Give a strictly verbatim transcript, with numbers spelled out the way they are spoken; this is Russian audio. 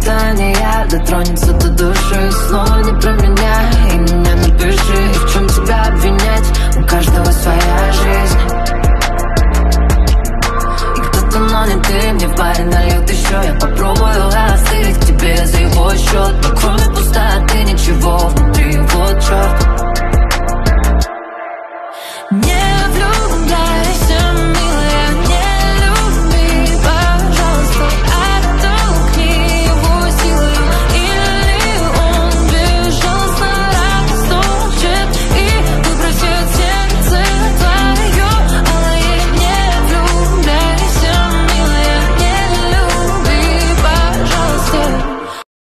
это не я, дотронется до души. Снова не про меня, и меня напиши. И в чем тебя обвинять, у каждого своя жизнь. И кто-то, но не ты, мне в баре нальют еще. Я попробую остыть к тебе за его счет, но кроме пустоты ничего внутри, вот черт. Не влюбляй.